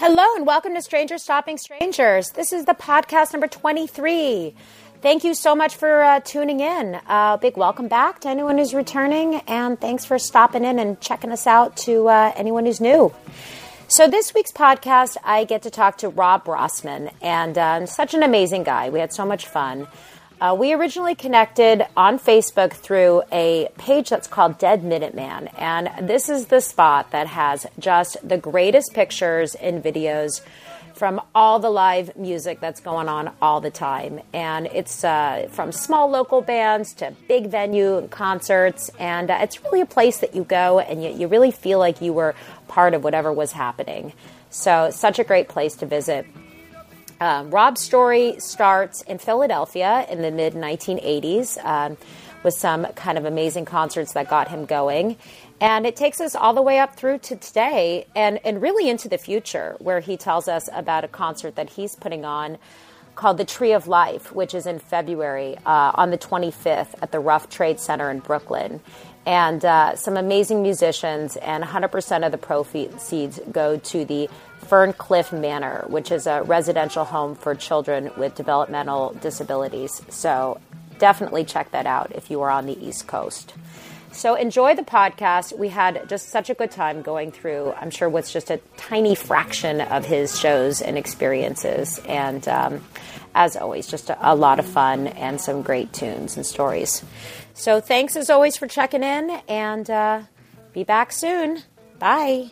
Hello and welcome to Strangers Stopping Strangers. This is the podcast number 23. Thank you so much for tuning in. Big welcome back to anyone who's returning, and thanks for stopping in and checking us out to anyone who's new. So this week's podcast, I get to talk to Rob Rossman, and such an amazing guy. We had so much fun. We originally connected on Facebook through a page that's called Dead Minuteman, and this is the spot that has just the greatest pictures and videos from all the live music that's going on all the time. And it's from small local bands to big venue and concerts, and it's really a place that you go and you really feel like you were part of whatever was happening. So such a great place to visit. Rob's story starts in Philadelphia in the mid-1980s with some kind of amazing concerts that got him going. And it takes us all the way up through to today and really into the future, where he tells us about a concert that he's putting on called the Tree of Life, which is in February on the 25th at the Rough Trade Center in Brooklyn. And some amazing musicians, and 100% of the proceeds go to the Ferncliff Manor, which is a residential home for children with developmental disabilities. So definitely check that out if you are on the East Coast. So enjoy the podcast. We had just such a good time going through, I'm sure, what's just a tiny fraction of his shows and experiences. And as always, just a lot of fun and some great tunes and stories. So thanks as always for checking in, and be back soon. Bye.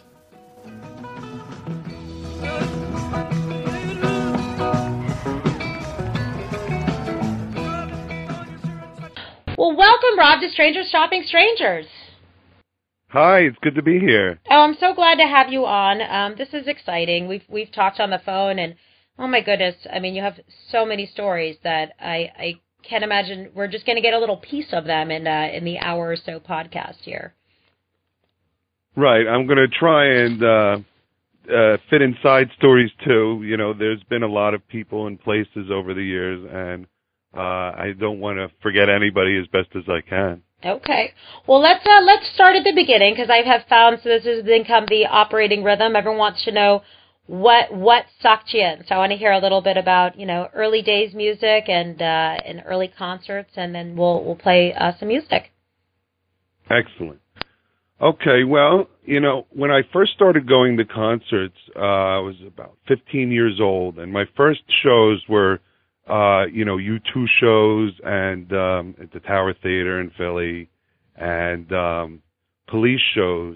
Well, welcome, Rob, to Strangers Stopping Strangers. Hi, it's good to be here. Oh, I'm so glad to have you on. This is exciting. We've talked on the phone, and oh my goodness, I mean, you have so many stories that I can't imagine. We're just going to get a little piece of them in the hour or so podcast here. Right, I'm going to try and fit in side stories too. You know, there's been a lot of people and places over the years, and I don't want to forget anybody as best as I can. Okay. Well, let's start at the beginning, because I have found, so this has become the operating rhythm. Everyone wants to know what sucked you in. So I want to hear a little bit about, you know, early days music and early concerts, and then we'll play some music. Excellent. Okay, well, you know, when I first started going to concerts, I was about 15 years old, and my first shows were U2 shows and at the Tower Theater in Philly, and Police shows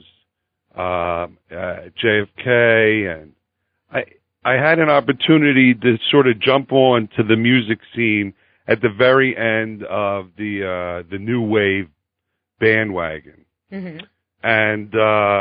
at JFK, and I had an opportunity to sort of jump on to the music scene at the very end of the new wave bandwagon. Mm-hmm. And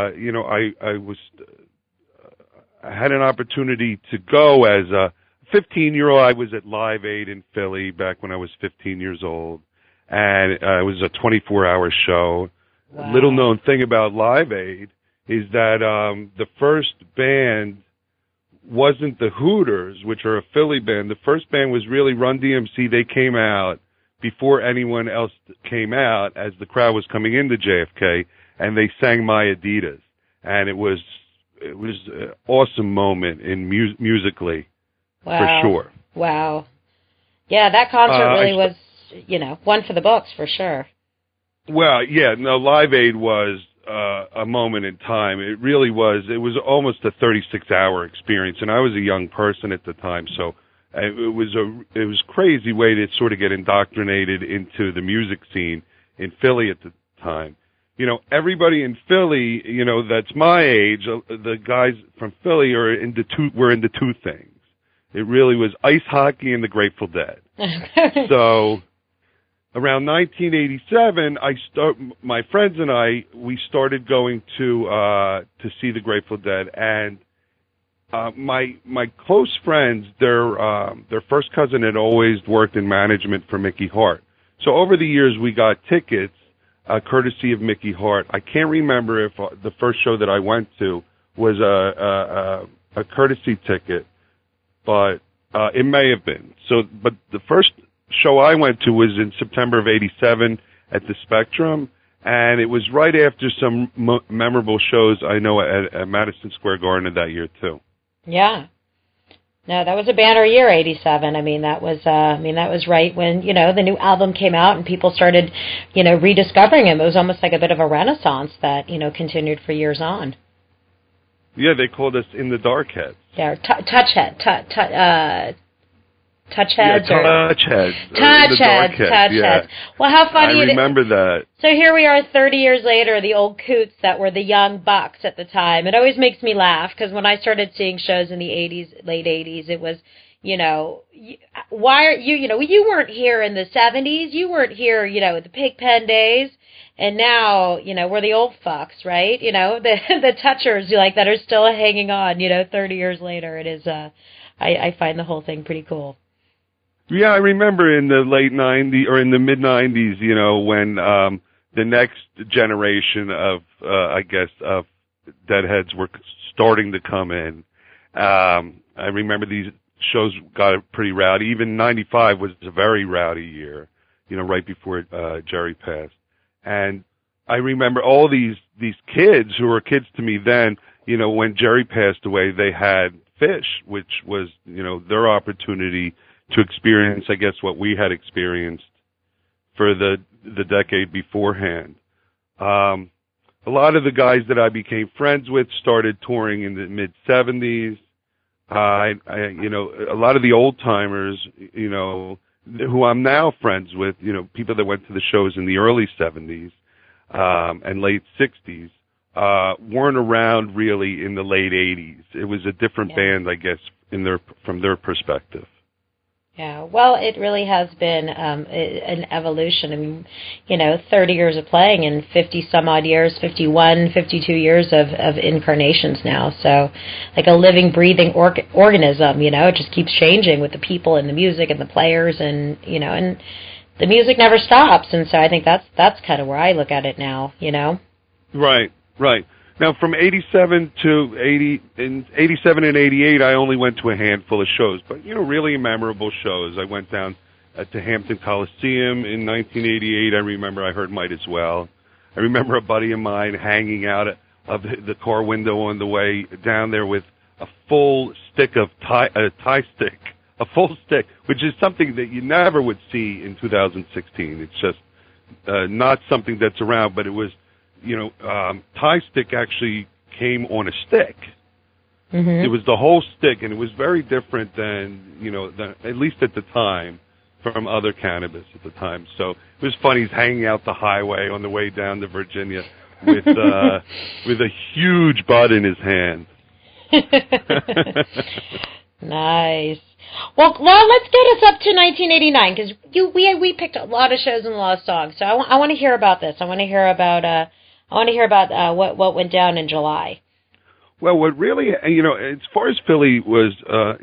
I had an opportunity to go as a 15-year-old. I was at Live Aid in Philly back when I was 15 years old, and it was a 24-hour show. Wow. A little-known thing about Live Aid is that the first band wasn't the Hooters, which are a Philly band. The first band was really Run DMC. They came out before anyone else came out as the crowd was coming into JFK, and they sang My Adidas. And it was an awesome moment in musically. Wow. For sure. Wow. Yeah, that concert really was, one for the books for sure. Well, yeah, no, Live Aid was a moment in time. It really was. It was almost a 36-hour experience, and I was a young person at the time, so it was crazy way to sort of get indoctrinated into the music scene in Philly at the time. You know, everybody in Philly, that's my age, the guys from Philly were into two things. It really was ice hockey and the Grateful Dead. So around 1987, my friends and we started going to see the Grateful Dead, and my close friends, their first cousin had always worked in management for Mickey Hart. So over the years, we got tickets courtesy of Mickey Hart. I can't remember if the first show that I went to was a courtesy ticket, but it may have been. But the first show I went to was in September of '87 at the Spectrum, and it was right after some memorable shows I know at Madison Square Garden that year too. Yeah. No, that was a banner year, 87. That was right when, the new album came out and people started, rediscovering him. It was almost like a bit of a renaissance that, continued for years on. Yeah, they called us In the Dark Heads. Yeah, Touchheads. Touchheads. Yeah. Well, how funny I remember that. So here we are 30 years later, the old coots that were the young bucks at the time. It always makes me laugh because when I started seeing shows in the 80s, late 80s, it was, why are you weren't here in the 70s. You weren't here, the Pigpen days. And now, we're the old fucks, right? The touchers that are still hanging on, 30 years later. It is, I find the whole thing pretty cool. Yeah, I remember in the late 90s or in the mid 90s, when the next generation of of Deadheads were starting to come in. I remember these shows got pretty rowdy. Even 95 was a very rowdy year, right before Jerry passed. And I remember all these kids who were kids to me then, when Jerry passed away, they had Phish, which was, their opportunity to experience, I guess, what we had experienced for the decade beforehand. A lot of the guys that I became friends with started touring in the mid-70s. A lot of the old timers, who I'm now friends with, people that went to the shows in the early 70s and late 60s, weren't around really in the late 80s. It was a different band, I guess, from their perspective. Yeah, well, it really has been an evolution. 30 years of playing and 50-some-odd years, 51, 52 years of incarnations now. So, like a living, breathing organism, it just keeps changing with the people and the music and the players and, and the music never stops. And so I think that's kind of where I look at it now, Right. Now, from 87 to 87 and 88, I only went to a handful of shows, but, really memorable shows. I went down to Hampton Coliseum in 1988. I remember I heard Might As Well. I remember a buddy of mine hanging out of the car window on the way down there with a full stick of tie stick, a full stick, which is something that you never would see in 2016. It's just not something that's around, but it was, tie stick actually came on a stick. Mm-hmm. It was the whole stick, and it was very different than, at least at the time, from other cannabis at the time. So it was funny. He's hanging out the highway on the way down to Virginia with a huge bud in his hand. Nice. Well, let's get us up to 1989 because we picked a lot of shows and a lot of songs. So I want to hear about this. I want to hear about what went down in July. Well, what really, as far as Philly was,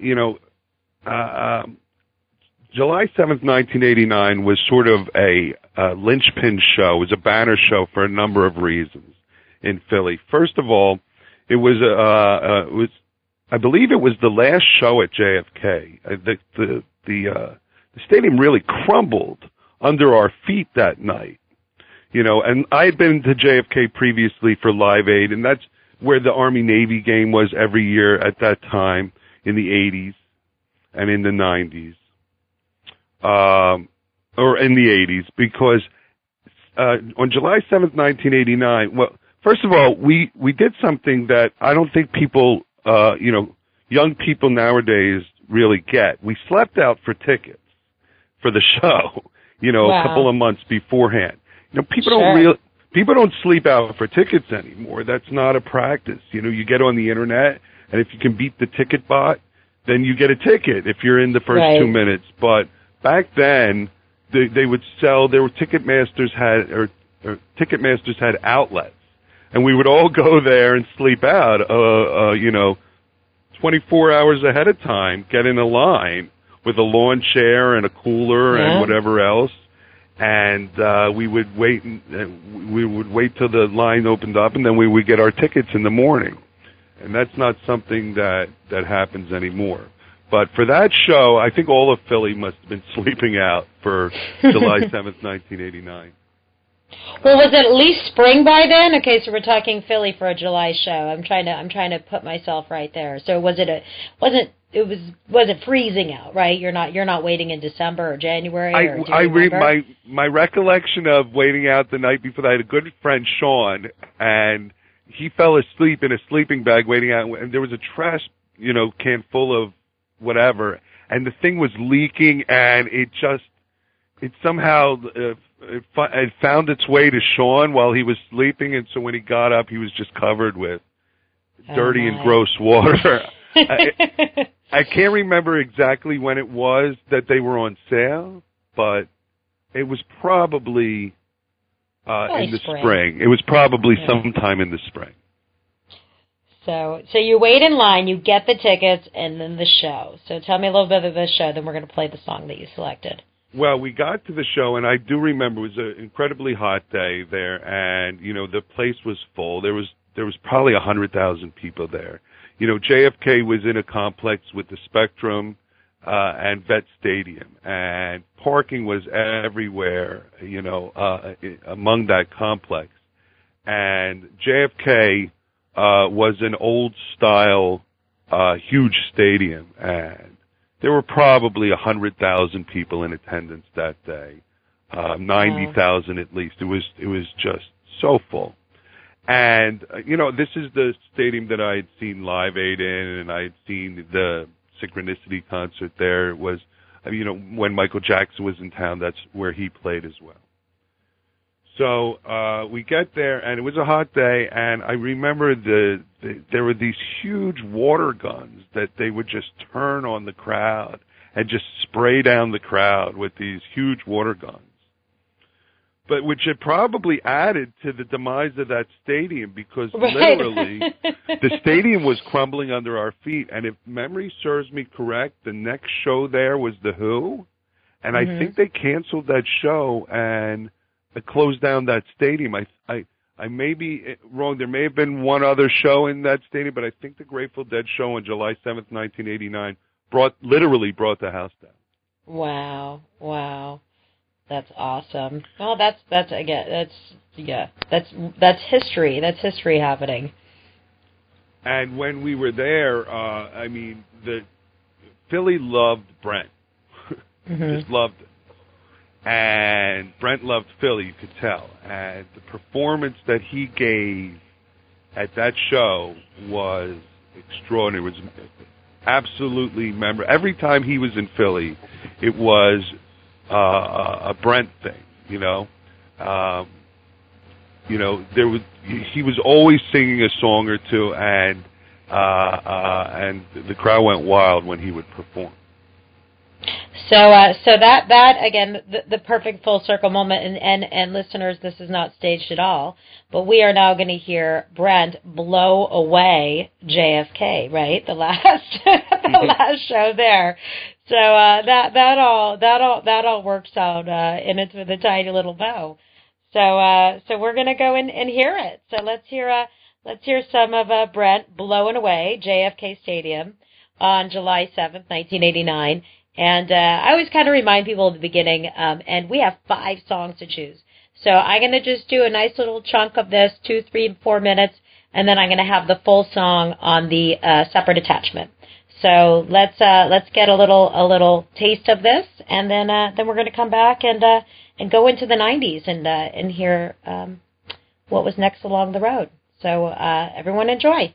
July 7th, 1989 was sort of a linchpin show. It was a banner show for a number of reasons in Philly. First of all, it was I believe it was the last show at JFK. The stadium really crumbled under our feet that night. And I had been to JFK previously for Live Aid, and that's where the Army-Navy game was every year at that time in the 80s and in the 90s, or in the 80s, because on July 7th, 1989, well, first of all, we did something that I don't think people, young people nowadays really get. We slept out for tickets for the show, Wow. A couple of months beforehand. People Sure. people don't sleep out for tickets anymore. That's not a practice. You get on the internet, and if you can beat the ticket bot, then you get a ticket if you're in the first Right. 2 minutes. But back then, they would sell. There were Ticketmasters had outlets, and we would all go there and sleep out. 24 hours ahead of time, get in a line with a lawn chair and a cooler and whatever else. And we would wait till the line opened up, and then we would get our tickets in the morning. And that's not something that happens anymore. But for that show, I think all of Philly must have been sleeping out for July 7th, 1989. Well, was it at least spring by then? Okay, so we're talking Philly for a July show. I'm trying to put myself right there. So was it freezing out, right? You're not waiting in December or January. My recollection of waiting out the night before. I had a good friend Sean, and he fell asleep in a sleeping bag waiting out, and there was a trash can full of whatever, and the thing was leaking, and it somehow it found its way to Sean while he was sleeping, and so when he got up, he was just covered with dirty and gross water. I can't remember exactly when it was that they were on sale, but it was probably in the spring. It was probably sometime in the spring. So you wait in line, you get the tickets, and then the show. So tell me a little bit of the show, then we're going to play the song that you selected. Well, we got to the show, and I do remember it was an incredibly hot day there, and the place was full. There was probably 100,000 people there. JFK was in a complex with the Spectrum and Vet Stadium, and parking was everywhere, among that complex. And JFK was an old-style, huge stadium, and there were probably 100,000 people in attendance that day, 90,000 at least. It was just so full. And, this is the stadium that I had seen Live Aid in, and I had seen the Synchronicity concert there. It was, when Michael Jackson was in town, that's where he played as well. So we get there, and it was a hot day, and I remember there were these huge water guns that they would just turn on the crowd and just spray down the crowd with these huge water guns. But which had probably added to the demise of that stadium because literally the stadium was crumbling under our feet. And if memory serves me correct, the next show there was The Who. And I think they canceled that show and closed down that stadium. I may be wrong. There may have been one other show in that stadium, but I think the Grateful Dead show on July 7th, 1989 literally brought the house down. Wow. That's awesome. Well, that's history. That's history happening. And when we were there, Philly loved Brent. Just loved it. And Brent loved Philly, you could tell. And the performance that he gave at that show was extraordinary. It was absolutely memorable. Every time he was in Philly, it was a Brent thing, he was always singing a song or two, and the crowd went wild when he would perform. So that again, the perfect full circle moment, and listeners, this is not staged at all, but we are now going to hear Brent blow away JFK, right? The last last show there. So that all works out and it's with a tiny little bow. So we're going to go and hear it. So let's hear some of Brent blowing away JFK Stadium on July 7th, 1989. And I always kind of remind people at the beginning, and we have 5 songs to choose. So I'm going to just do a nice little chunk of this, 2, 3, 4 minutes, and then I'm going to have the full song on the separate attachment. So let's get a little taste of this, and then we're going to come back and go into the 90s and hear what was next along the road. So everyone enjoy.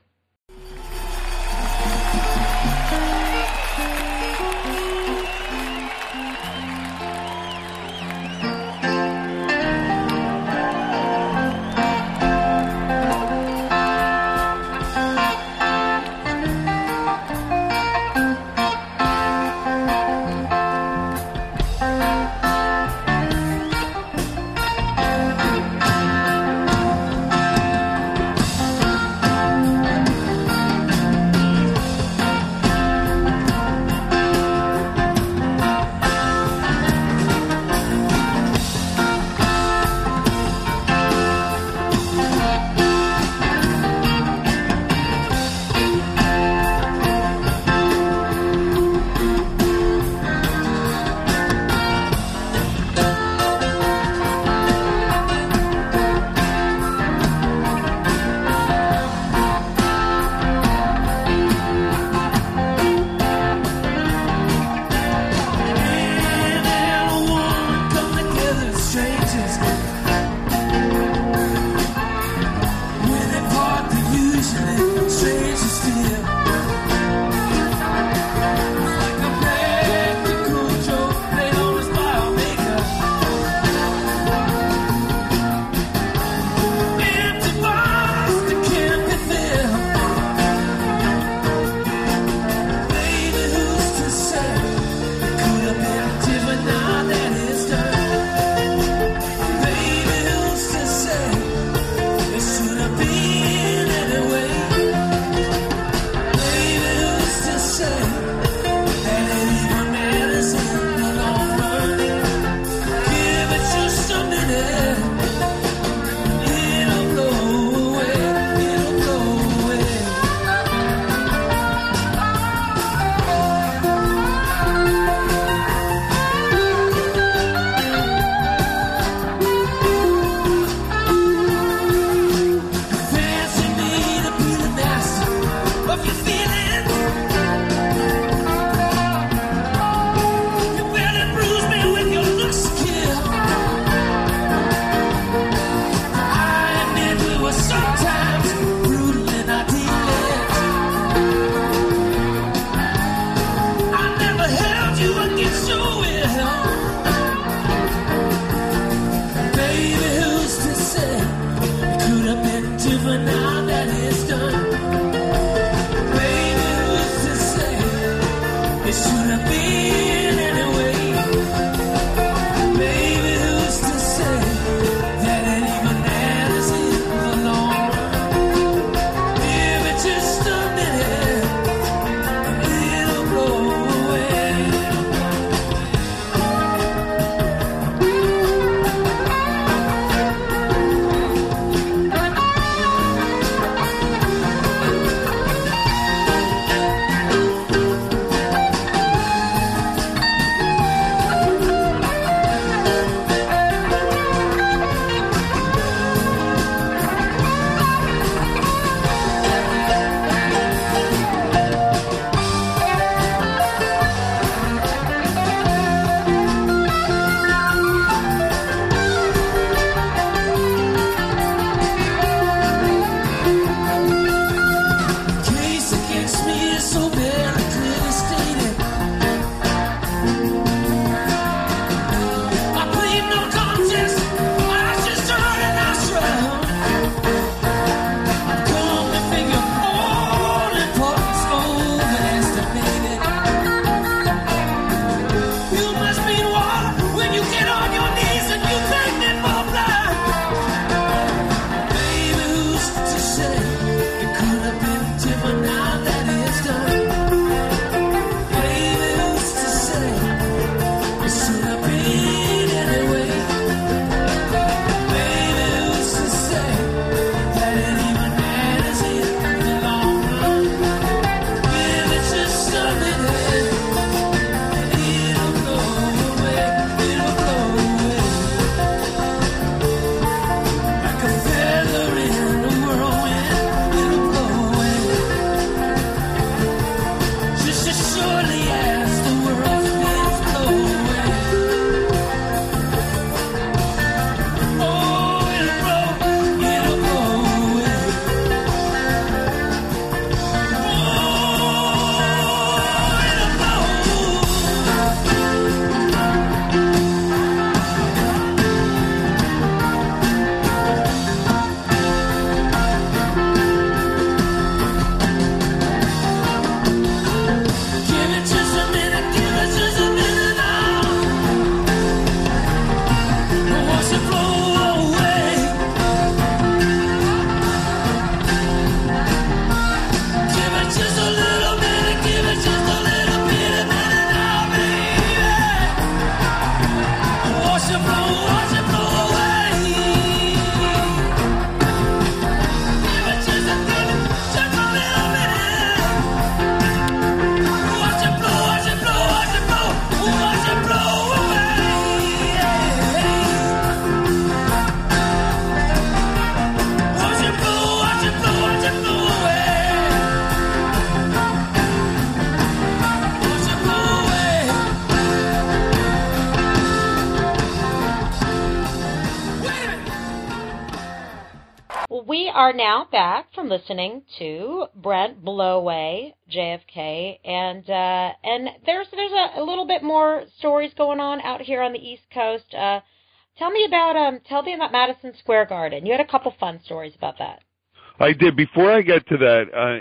We are now back from listening to Brent Bloway, JFK, and there's a little bit more stories going on out here on the East Coast. Tell me about Madison Square Garden. You had a couple fun stories about that. I did. Before I get to that,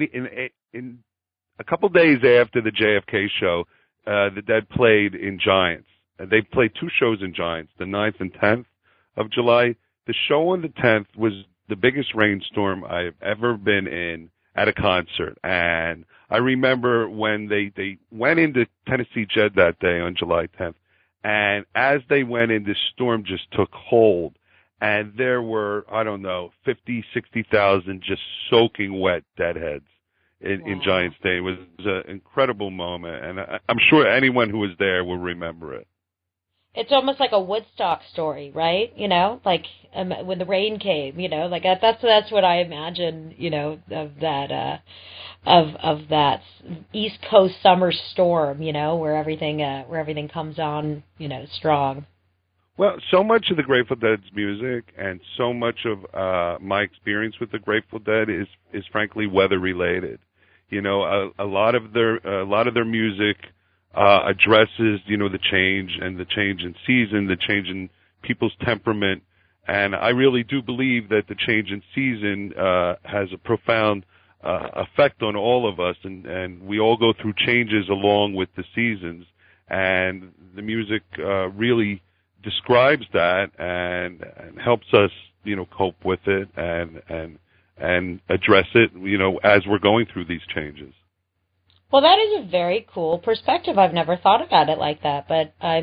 in a couple days after the JFK show, the Dead played in Giants. They played two shows in Giants, the 9th and 10th of July. The show on the 10th was the biggest rainstorm I've ever been in at a concert. And I remember when they went into Tennessee Jed that day on July 10th. And as they went in, this storm just took hold. And there were, 50, 60,000 just soaking wet Deadheads in Giants Day. It was an incredible moment. And I'm sure anyone who was there will remember it. It's almost like a Woodstock story, right? You know, like when the rain came. You know, like that's what I imagine. You know, of that East Coast summer storm. You know, where everything comes on. You know, strong. Well, so much of the Grateful Dead's music and so much of my experience with the Grateful Dead is frankly weather related. You know, a lot of their music addresses, the change in season, the change in people's temperament. And I really do believe that the change in season has a profound effect on all of us, and we all go through changes along with the seasons. And the music really describes that and helps us, cope with it and address it, as we're going through these changes. Well, that is a very cool perspective. I've never thought about it like that, but I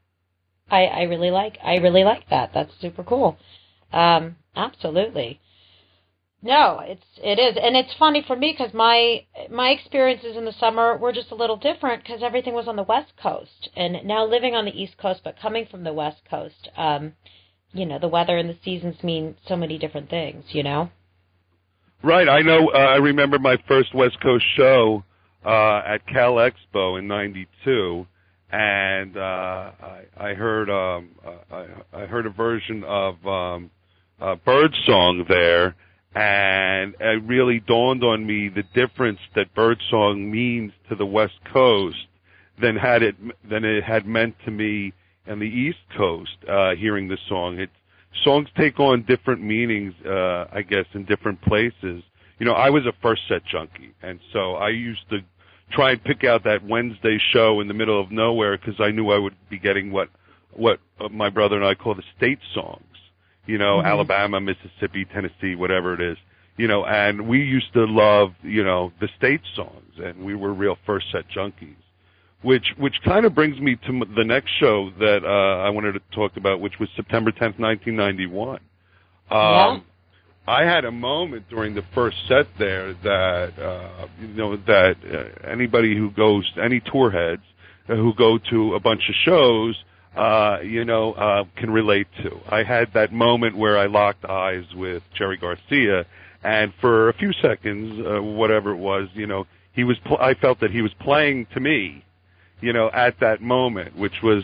really like that. That's super cool. Absolutely. No, it is, and it's funny for me because my experiences in the summer were just a little different because everything was on the West Coast, and now living on the East Coast, but coming from the West Coast, the weather and the seasons mean so many different things. Right. I know. I remember my first West Coast show at Cal Expo in '92, and I heard a version of Birdsong there, and it really dawned on me the difference that Birdsong means to the West Coast than it had meant to me on the East Coast. Hearing the song, songs take on different meanings, I guess, in different places. I was a first set junkie, and so I used to try and pick out that Wednesday show in the middle of nowhere because I knew I would be getting what my brother and I call the state songs, mm-hmm. Alabama, Mississippi, Tennessee, whatever it is, and we used to love, the state songs, and we were real first set junkies, which kind of brings me to the next show that I wanted to talk about, which was September 10th, 1991. I had a moment during the first set there that anybody who goes, any tour heads who go to a bunch of shows, can relate to. I had that moment where I locked eyes with Jerry Garcia, and for a few seconds, whatever it was, I felt that he was playing to me, at that moment, which was,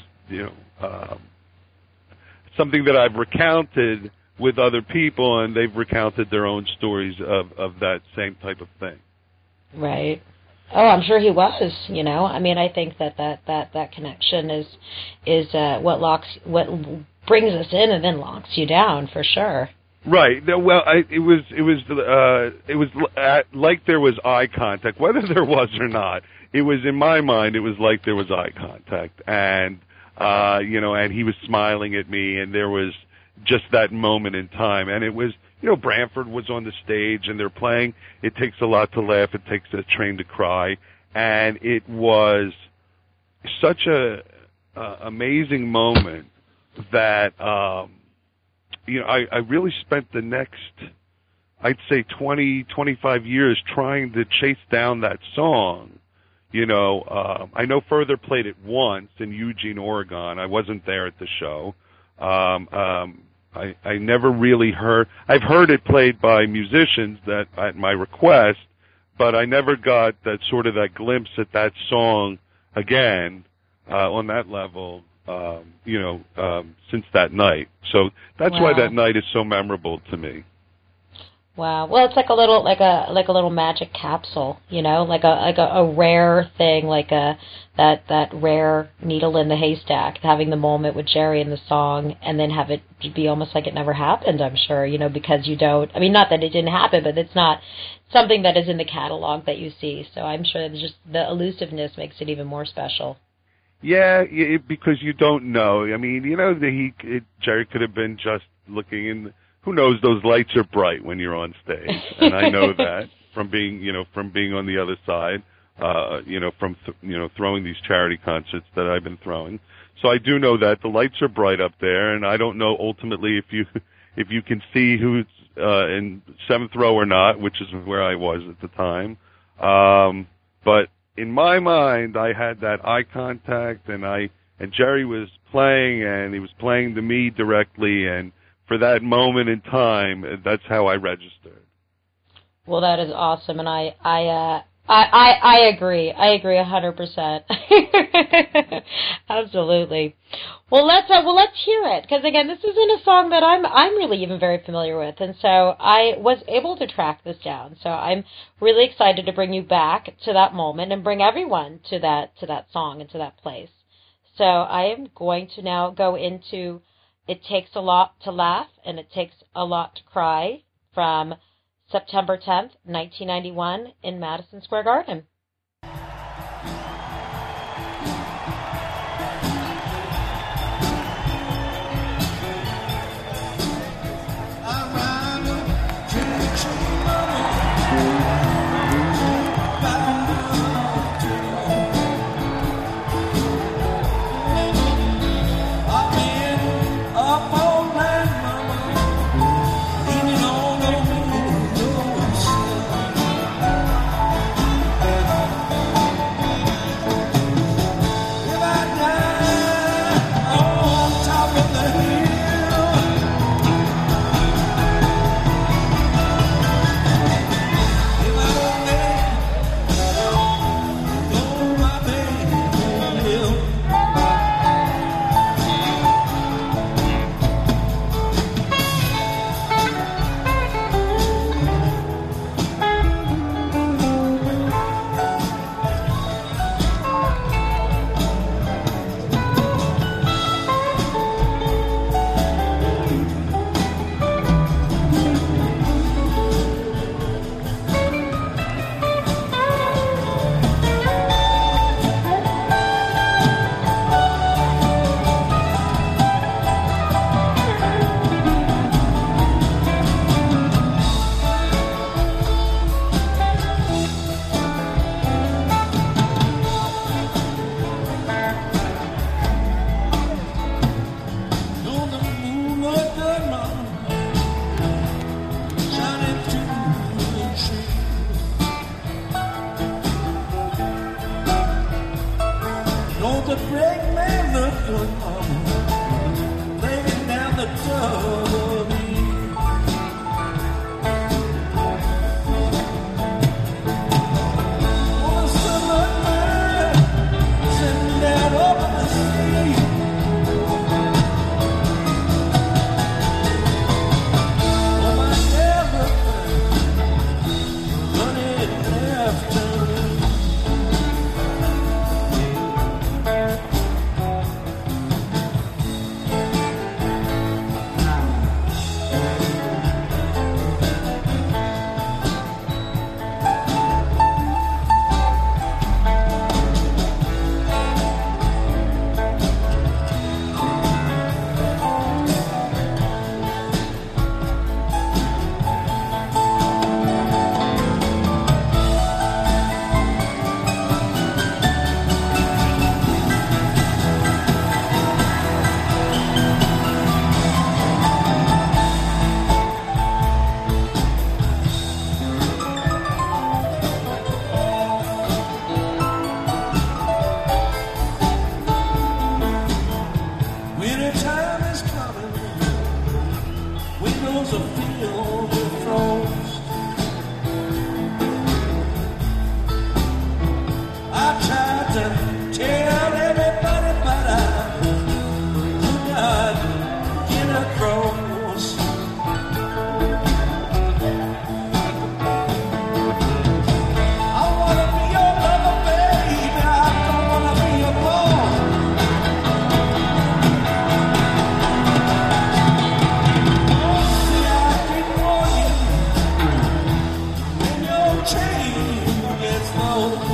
something that I've recounted with other people, and they've recounted their own stories of that same type of thing. Right. Oh, I'm sure he was. I mean, I think that connection is what brings us in and then locks you down for sure. Right. Well, it was like there was eye contact, whether there was or not. It was, in my mind, it was like there was eye contact, and and he was smiling at me, and there was just that moment in time, and it was. Branford was on the stage, and they're playing It Takes a Lot to Laugh, It Takes a Train to Cry, and it was such a amazing moment that, I really spent the next, I'd say 20, 25 years trying to chase down that song. I know Further played it once in Eugene, Oregon. I wasn't there at the show. I never really I've heard it played by musicians that at my request, but I never got that glimpse at that song again, on that level, since that night. So that's why that night is so memorable to me. Wow. Well, it's like a little magic capsule, like a rare thing, like that rare needle in the haystack, having the moment with Jerry in the song, and then have it be almost like it never happened, I'm sure, because you don't, I mean, not that it didn't happen, but it's not something that is in the catalog that you see. So I'm sure that just the elusiveness makes it even more special. Yeah, because you don't know. I mean, Jerry could have been just looking in. Who knows? Those lights are bright when you're on stage, and I know that from being on the other side, from throwing these charity concerts that I've been throwing. So I do know that the lights are bright up there, and I don't know ultimately if you can see who's in seventh row or not, which is where I was at the time. But in my mind, I had that eye contact, and Jerry was playing, and he was playing to me directly, and for that moment in time, that's how I registered. Well, that is awesome, and I agree. I agree 100%. Absolutely. Well, let's hear it, because again, this isn't a song that I'm really even very familiar with, and so I was able to track this down. So I'm really excited to bring you back to that moment and bring everyone to that song and to that place. So I am going to now go into It Takes a Lot to Laugh and It Takes a Lot to Cry from September 10th, 1991 in Madison Square Garden. to tell everybody, but I could not get across. I wanna be your lover, baby. I don't wanna be your boy. See, I didn't want you when your chain gets low.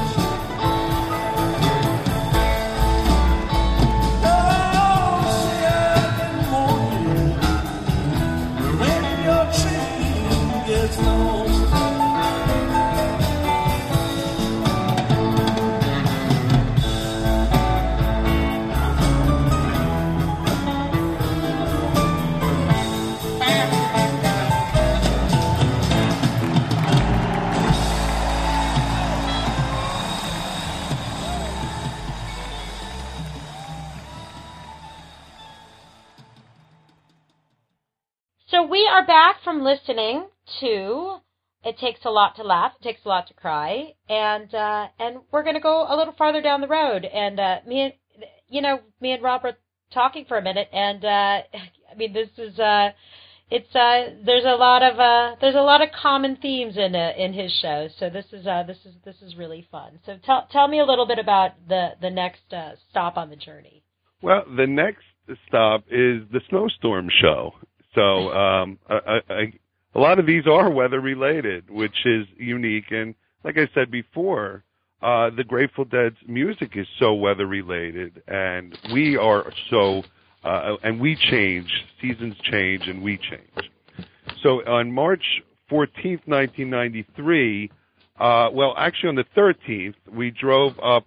So we are back from listening to It Takes a Lot to Laugh, It Takes a Lot to Cry, and we're going to go a little farther down the road. And me and Rob were talking for a minute, and I mean, this is there's a lot of common themes in his show. So this is really fun. So tell me a little bit about the next stop on the journey. Well, the next stop is the Snowstorm Show. So a lot of these are weather-related, which is unique. And like I said before, the Grateful Dead's music is so weather-related, and we are so, and we change. Seasons change, and we change. So on March 14th, 1993, well, actually on the 13th, we drove up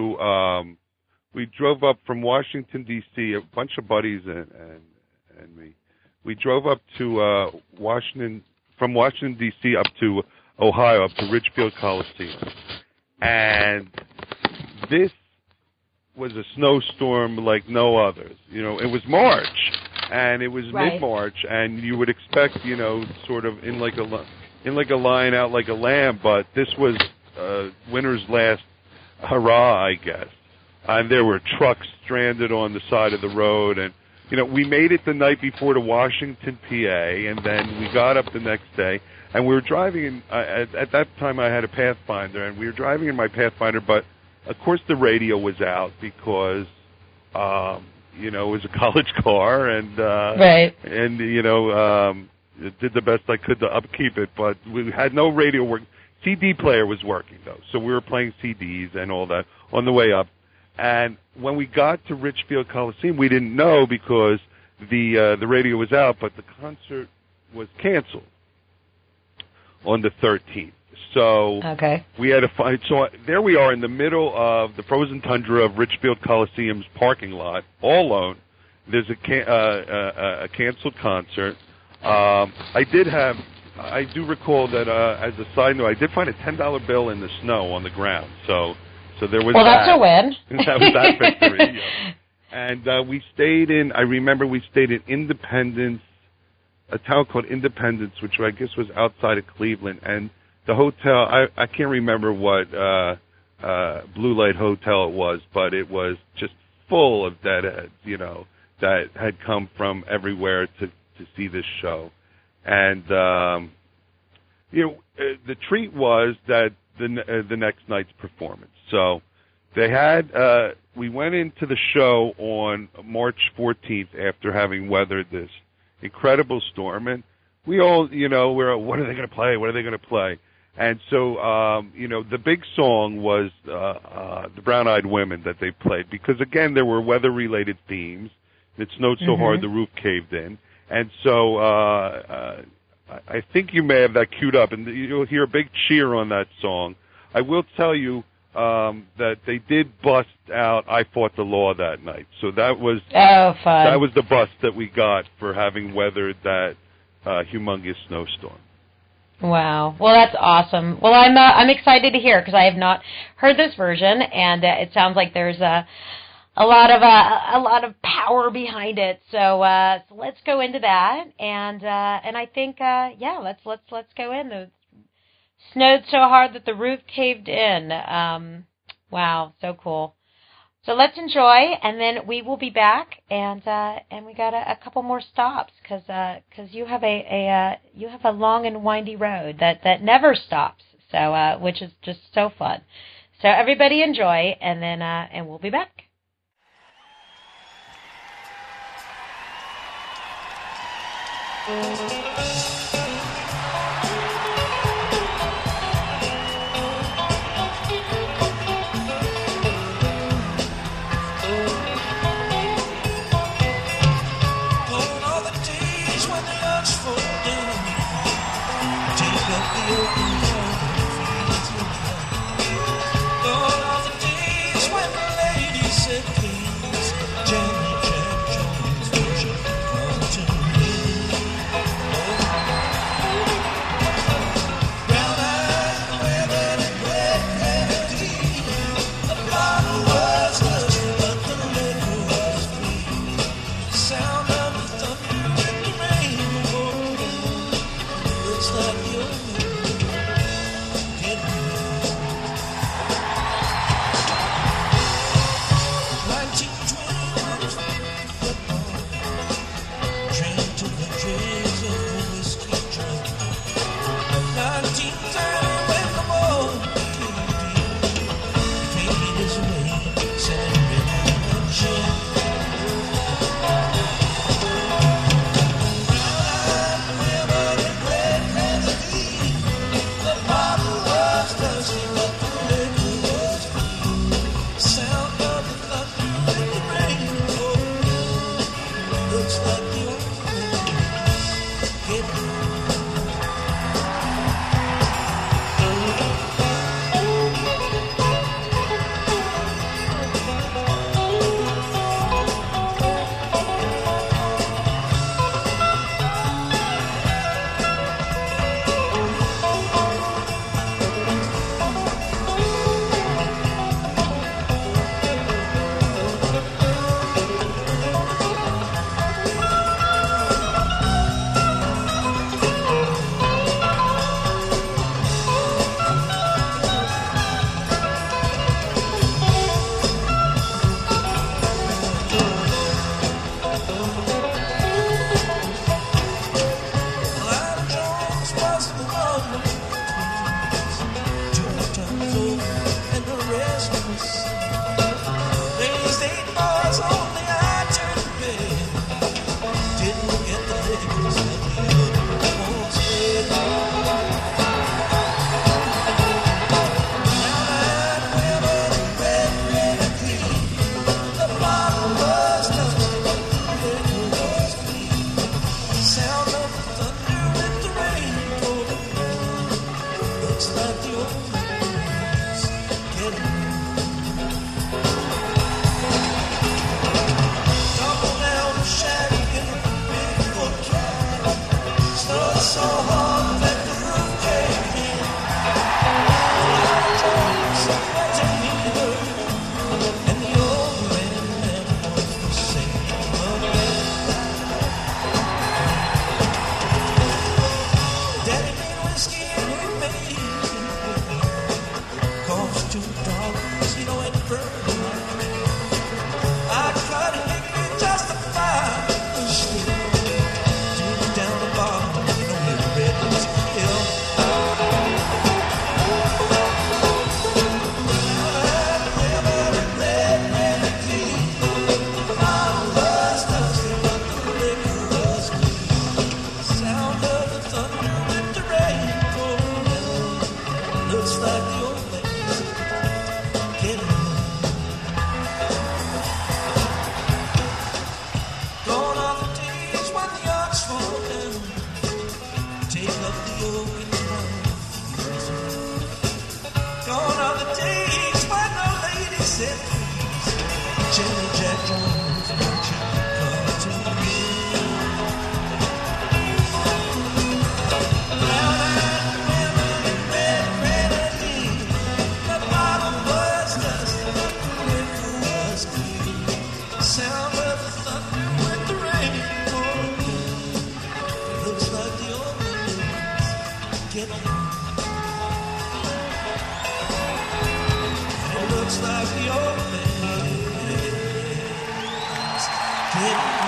from Washington, D.C., a bunch of buddies and me. We drove up to from Washington, D.C. up to Ohio, up to Richfield Coliseum. And this was a snowstorm like no others. You know, it was March, and it was mid-March, and you would expect, you know, sort of in like a lion out like a lamb, but this was winter's last hurrah, I guess. And there were trucks stranded on the side of the road, and you know, we made it the night before to Washington, PA, and then we got up the next day, and we were driving in, at that time I had a Pathfinder, and we were driving in my Pathfinder, but of course the radio was out because, you know, it was a college car, and, and you know, did the best I could to upkeep it, but we had no radio work. CD player was working, though, so we were playing CDs and all that on the way up. And when we got to Richfield Coliseum, we didn't know because the radio was out, but the concert was canceled on the 13th. So we had to find. So there we are in the middle of the frozen tundra of Richfield Coliseum's parking lot, all alone. There's a canceled concert. I do recall that as a side note, I did find a $10 bill in the snow on the ground. So there was that's a win. That was that victory. Yeah. And we stayed I remember we stayed in Independence, a town called Independence, which I guess was outside of Cleveland. And the hotel, I can't remember what Blue Light Hotel it was, but it was just full of deadheads, you know, that had come from everywhere to see this show. And, you know, the treat was that the next night's performance. So they had, we went into the show on March 14th after having weathered this incredible storm, and we all, you know, what are they going to play? What are they going to play? And so, you know, the big song was the Brown Eyed Women that they played because, again, there were weather-related themes. It snowed so hard the roof caved in. And so I think you may have that queued up, and you'll hear a big cheer on that song. I will tell you that they did bust out I Fought the Law that night. So that was fun. That was the bust that we got for having weathered that humongous snowstorm. Wow. Well, that's awesome. Well, I'm excited to hear because I have not heard this version, and it sounds like there's a lot of power behind it. So let's go into that, and I think let's go in. The snowed so hard that the roof caved in. Wow, so cool. So let's enjoy, and then we will be back, and we got a couple more stops because you have a long and windy road that never stops. So which is just so fun. So everybody enjoy, and then and we'll be back. Looks of your face.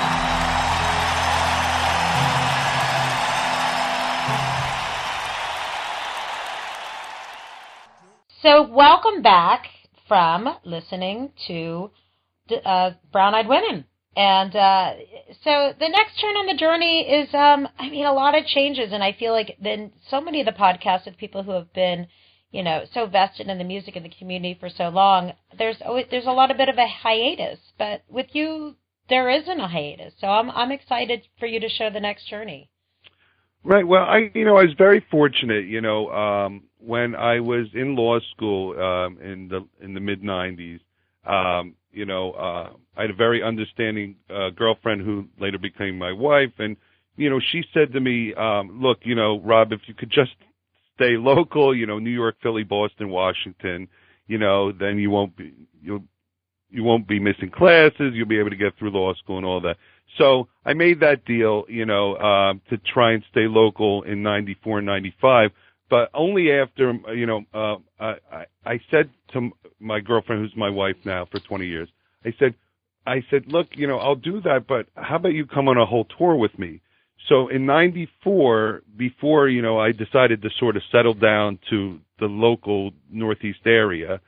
So welcome back from listening to Brown Eyed Women. And so the next turn on the journey is, a lot of changes. And I feel like then so many of the podcasts of people who have been, so vested in the music and the community for so long, there's a lot of bit of a hiatus. But with you, there isn't a hiatus. So I'm excited for you to show the next journey. Right. Well, I was very fortunate, when I was in law school in the mid '90s. I had a very understanding girlfriend who later became my wife, and she said to me, "Look, Rob, if you could just stay local, New York, Philly, Boston, Washington, then you won't be missing classes. You'll be able to get through law school and all that." So I made that deal, to try and stay local in '94 and '95. But only after, I said to my girlfriend, who's my wife now for 20 years, I said, look, I'll do that, but how about you come on a whole tour with me? So in '94, before, I decided to sort of settle down to the local Northeast area,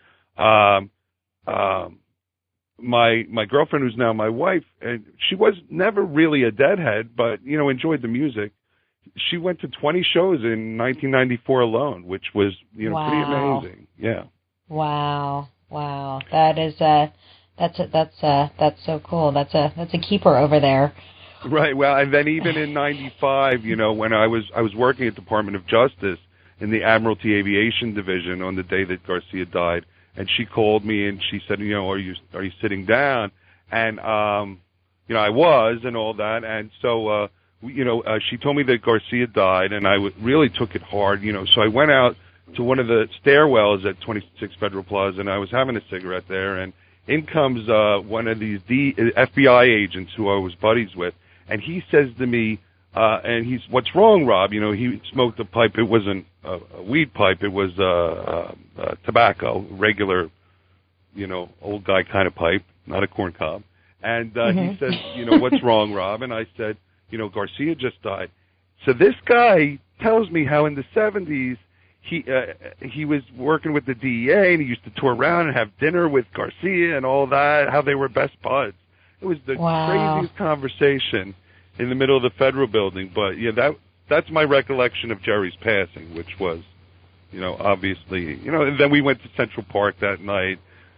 my girlfriend, who's now my wife, and she was never really a deadhead, but, enjoyed the music. She went to 20 shows in 1994 alone, which was, Wow. pretty amazing. Yeah. Wow. That is that's so cool. That's a keeper over there. Right. Well, and then even in '95, when I was working at Department of Justice in the Admiralty Aviation Division on the day that Garcia died, and she called me and she said, are you sitting down? And I was, and all that, and so she told me that Garcia died, and I really took it hard, so I went out to one of the stairwells at 26 Federal Plaza, and I was having a cigarette there, and in comes one of these FBI agents who I was buddies with, and he says to me, "What's wrong, Rob?" He smoked a pipe. It wasn't a weed pipe. It was tobacco, regular, old guy kind of pipe, not a corn cob. And he says, "What's wrong, Rob?" And I said, Garcia just died. So this guy tells me how in the '70s he was working with the DEA, and he used to tour around and have dinner with Garcia and all that, how they were best buds. It was the craziest conversation in the middle of the Federal Building. But yeah, that's my recollection of Jerry's passing, which was, obviously, and then we went to Central Park that night,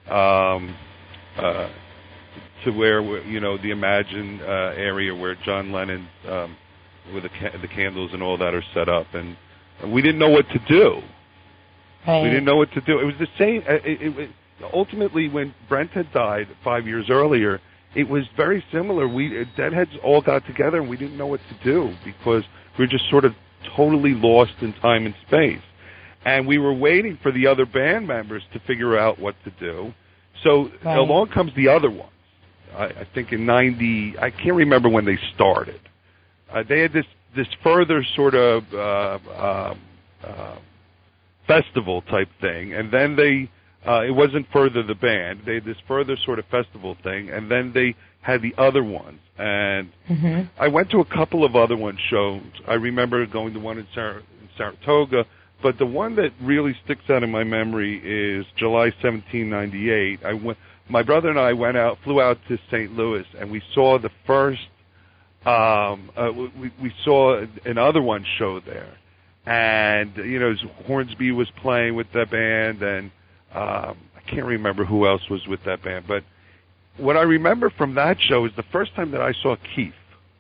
to where, the Imagine area where John Lennon, with the candles and all that are set up, and we didn't know what to do. Right. We didn't know what to do. It was the same. Ultimately, when Brent had died 5 years earlier, it was very similar. We Deadheads all got together, and we didn't know what to do because we were just sort of totally lost in time and space. And we were waiting for the other band members to figure out what to do. So along comes the other ones. I think in '90, I can't remember when they started. They had this further sort of festival type thing, and then it wasn't Further the band. They had this further sort of festival thing, and then they had the other ones. And I went to a couple of other one shows. I remember going to one in Saratoga, but the one that really sticks out in my memory is July 17, '98. My brother and I flew out to St. Louis, and we saw the first. We saw an other one show there, and Hornsby was playing with that band, and I can't remember who else was with that band. But what I remember from that show is the first time that I saw Keith.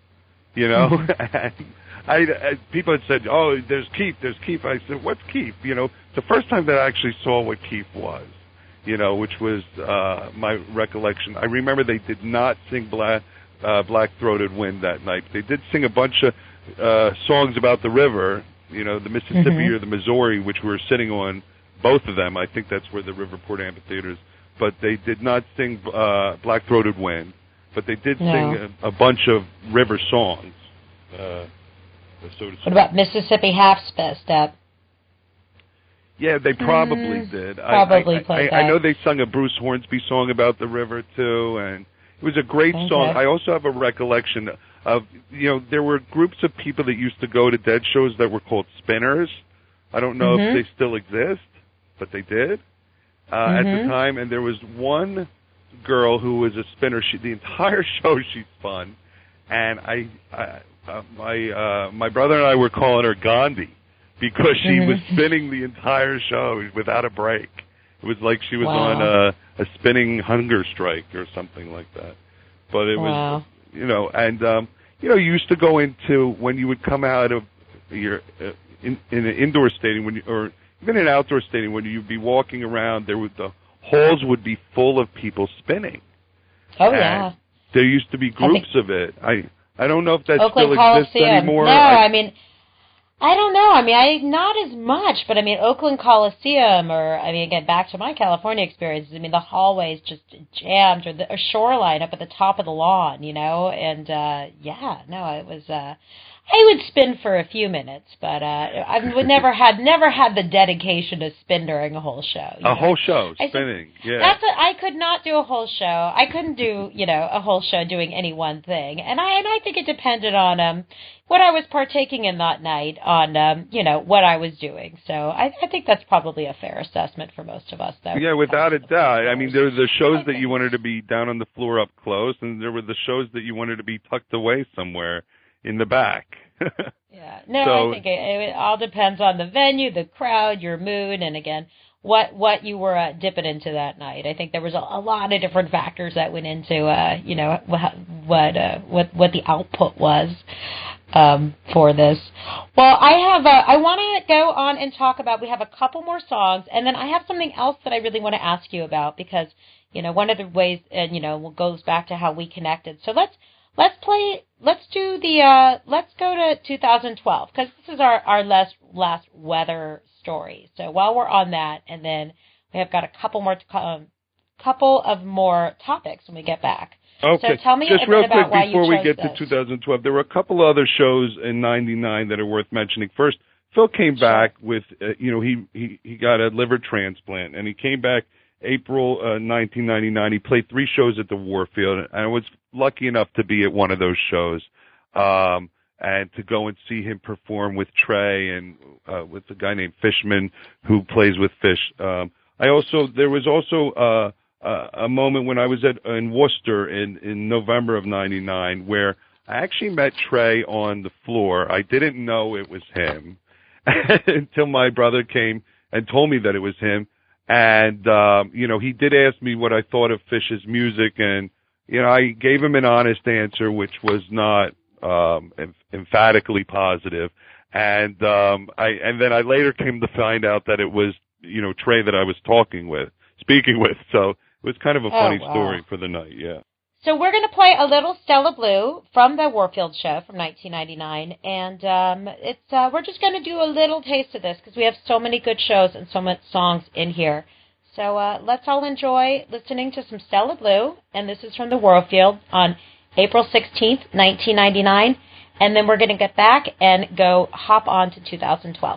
And people had said, "Oh, there's Keith." I said, "What's Keith?" The first time that I actually saw what Keith was. Which was my recollection. I remember they did not sing Black-Throated Wind that night. They did sing a bunch of songs about the river, the Mississippi or the Missouri, which we were sitting on, both of them. I think that's where the Riverport Amphitheater is. But they did not sing Black-Throated Wind. But they did sing a bunch of river songs. So to what about Mississippi Half Step? Yeah, they probably did. Probably played that. I know they sung a Bruce Hornsby song about the river, too, and it was a great song. I also have a recollection of, there were groups of people that used to go to Dead shows that were called Spinners. I don't know if they still exist, but they did at the time. And there was one girl who was a spinner. The entire show she spun, and my brother and I were calling her Gandhi because she was spinning the entire show without a break. It was like she was on a spinning hunger strike or something like that. But it was, you used to go into, when you would come out of your in an indoor stadium, or even an outdoor stadium, when you'd be walking around, the halls would be full of people spinning. Oh, yeah. There used to be groups of it. I don't know if that Oakland still exists Coliseum. anymore. No, I don't know. Not as much, but Oakland Coliseum, or again, back to my California experiences. The hallways just jammed, or a shoreline up at the top of the lawn, and it was. I would spin for a few minutes, but I would never had the dedication to spin during a whole show. A whole show spinning, yeah. I could not do a whole show. I couldn't do a whole show doing any one thing, and I think it depended on what I was partaking in that night, on what I was doing. So I think that's probably a fair assessment for most of us, though. Yeah, without a doubt. There were the shows that you wanted to be down on the floor up close, and there were the shows that you wanted to be tucked away somewhere in the back. Yeah. No, I think it all depends on the venue, the crowd, your mood, and again, what you were dipping into that night. I think there was a lot of different factors that went into what the output was for this. Well, I want to go on and talk about, we have a couple more songs, and then I have something else that I really want to ask you about, because one of the ways, and goes back to how we connected. So let's go to 2012, because this is our last weather story. So while we're on that, and then we have got a couple of more topics when we get back. Okay. So tell me just a real bit about quick why you before we chose get this. to 2012, there were a couple other shows in '99 that are worth mentioning. First, Phil came back with, he got a liver transplant, and he came back April 1999. He played 3 shows at the Warfield, and I was lucky enough to be at one of those shows, and to go and see him perform with Trey and with a guy named Fishman who plays with Fish. There was also a moment when I was in Worcester in November of '99 where I actually met Trey on the floor. I didn't know it was him until my brother came and told me that it was him. And, he did ask me what I thought of Fish's music, and, I gave him an honest answer, which was not emphatically positive. And then I later came to find out that it was, Trey that I was speaking with. So it was kind of a funny story for the night, yeah. So we're going to play a little Stella Blue from the Warfield show from 1999, and we're just going to do a little taste of this because we have so many good shows and so many songs in here. So let's all enjoy listening to some Stella Blue, and this is from the Warfield on April 16th, 1999, and then we're going to get back and go hop on to 2012.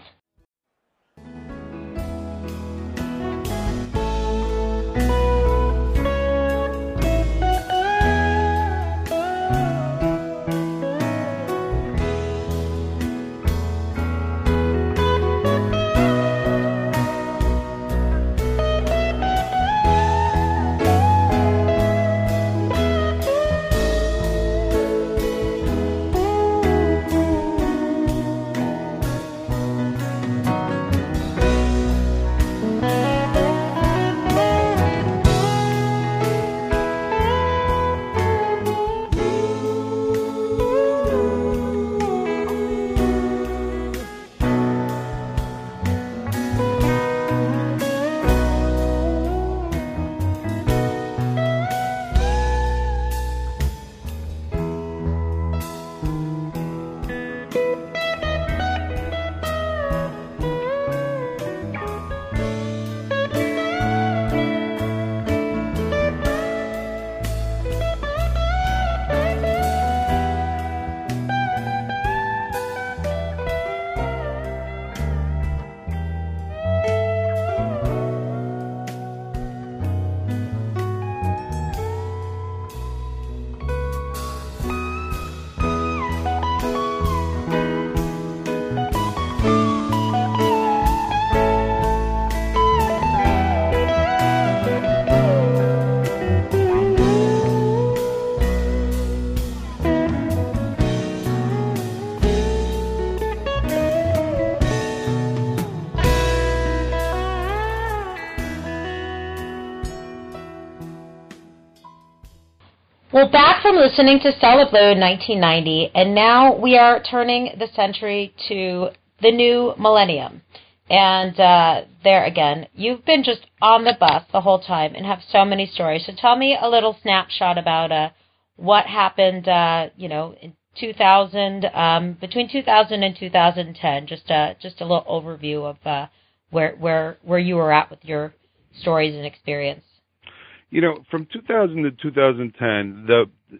Well, back from listening to Stella Blue in 1990, and now we are turning the century to the new millennium. And there again, you've been just on the bus the whole time and have so many stories. So tell me a little snapshot about what happened, in 2000, between 2000 and 2010. Just a little overview of where you were at with your stories and experience. From 2000 to 2010,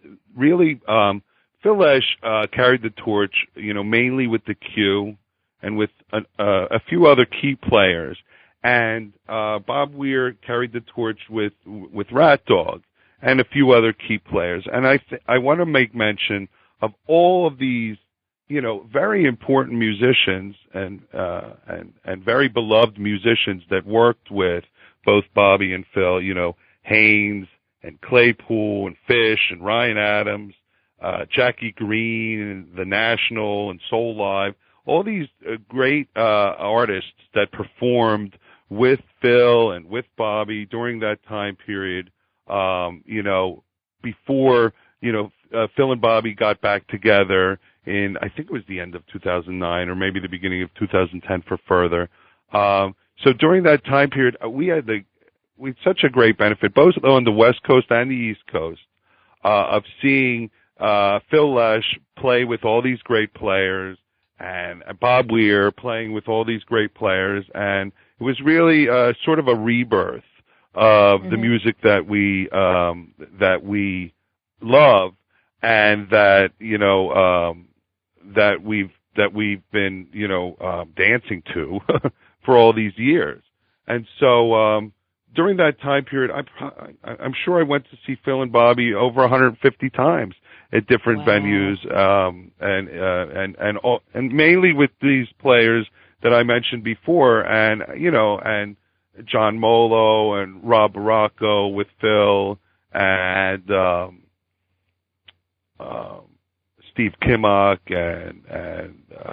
Phil Lesh carried the torch, mainly with the Q and with a few other key players. And Bob Weir carried the torch with Rat Dog and a few other key players. And I want to make mention of all of these, very important musicians and very beloved musicians that worked with both Bobby and Phil, Haynes and Claypool and Fish and Ryan Adams, Jackie Green and The National and Soul Live, all these great artists that performed with Phil and with Bobby during that time period, before, Phil and Bobby got back together in, I think it was the end of 2009 or maybe the beginning of 2010 for Further. So during that time period, we had such a great benefit, both on the West Coast and the East Coast, of seeing Phil Lesh play with all these great players and Bob Weir playing with all these great players. And it was really sort of a rebirth of the music that we love and that, that we've been, dancing to for all these years. And so, during that time period, I'm sure I went to see Phil and Bobby over 150 times at different venues, and mainly with these players that I mentioned before, and and John Molo and Rob Baracco with Phil, and Steve Kimmock, and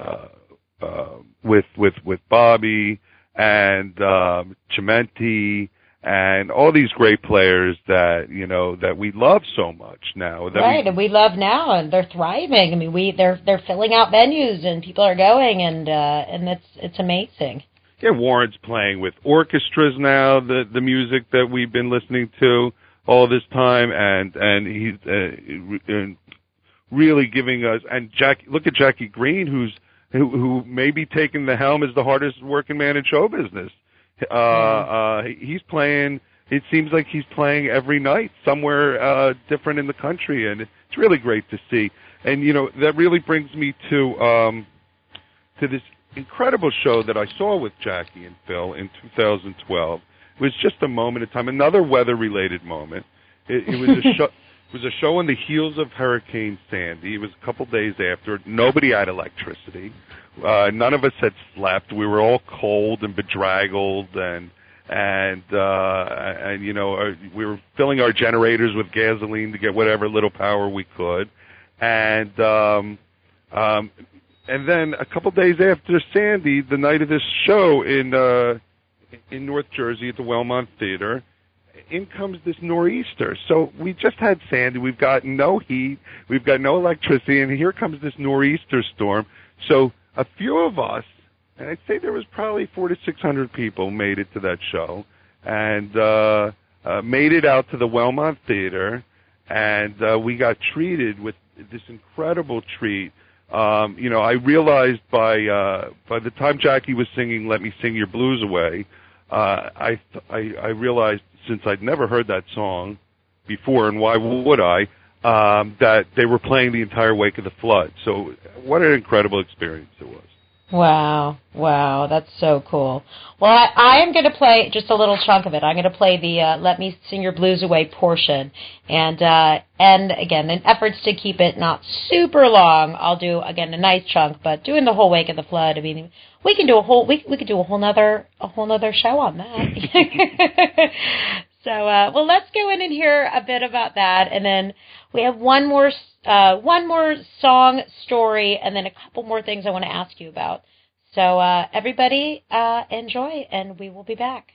with Bobby, and Chimenti, and all these great players that that we love so much now. And we love now, and they're thriving. I mean, they're filling out venues, and people are going, and it's amazing. Yeah, Warren's playing with orchestras now. The music that we've been listening to all this time, and he's really giving us. And look at Jackie Green, who may be taking the helm as the hardest working man in show business. He's playing. It seems like he's playing every night somewhere different in the country, and it's really great to see. And that really brings me to this incredible show that I saw with Jackie and Phil in 2012. It was just a moment in time, another weather-related moment. It was a show. It was a show on the heels of Hurricane Sandy. It was a couple days after. Nobody had electricity. None of us had slept. We were all cold and bedraggled, and we were filling our generators with gasoline to get whatever little power we could. And then a couple days after Sandy, the night of this show in North Jersey at the Wellmont Theater, in comes this nor'easter. So we just had Sandy. We've got no heat. We've got no electricity. And here comes this nor'easter storm. So a few of us, and I'd say there was probably 400 to 600 people made it to that show and made it out to the Wellmont Theater. And we got treated with this incredible treat. I realized by the time Jackie was singing "Let Me Sing Your Blues Away," I realized, since I'd never heard that song before, and why would I, that they were playing the entire Wake of the Flood. So what an incredible experience it was. Wow, that's so cool. Well, I am going to play just a little chunk of it. I'm going to play the "Let Me Sing Your Blues Away" portion, and again, in efforts to keep it not super long, I'll do again a nice chunk. But doing the whole Wake of the Flood, I mean, we can do a whole nother show on that. So, well, let's go in and hear a bit about that, and then we have one more song story, and then a couple more things I want to ask you about. So, everybody, enjoy, and we will be back.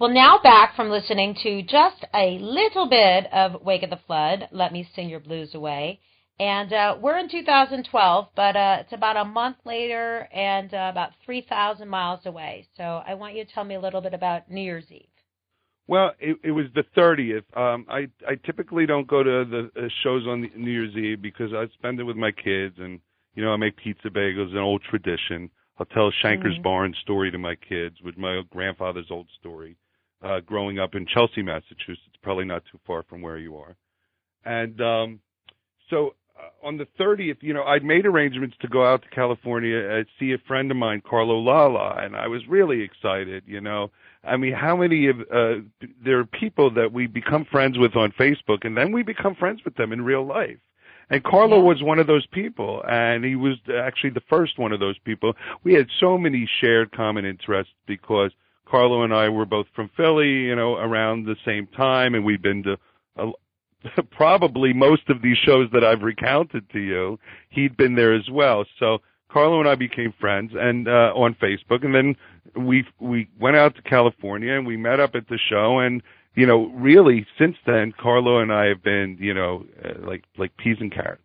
Well, now back from listening to just a little bit of Wake of the Flood, Let Me Sing Your Blues Away. And we're in 2012, but it's about a month later and about 3,000 miles away. So I want you to tell me a little bit about New Year's Eve. Well, it was the 30th. I typically don't go to the shows on New Year's Eve because I spend it with my kids, and I make pizza bagels, an old tradition. I'll tell Shanker's Barn story to my kids, with my grandfather's old story, growing up in Chelsea, Massachusetts, probably not too far from where you are. And so on the 30th, I'd made arrangements to go out to California and see a friend of mine, Carlo Lala, and I was really excited, I mean, how many of there are people that we become friends with on Facebook, and then we become friends with them in real life. And Carlo was one of those people, and he was actually the first one of those people. We had so many shared common interests because Carlo and I were both from Philly, around the same time, and we've been to probably most of these shows that I've recounted to you. He'd been there as well. So Carlo and I became friends and on Facebook, and then we went out to California and we met up at the show, and really since then Carlo and I have been like peas and carrots.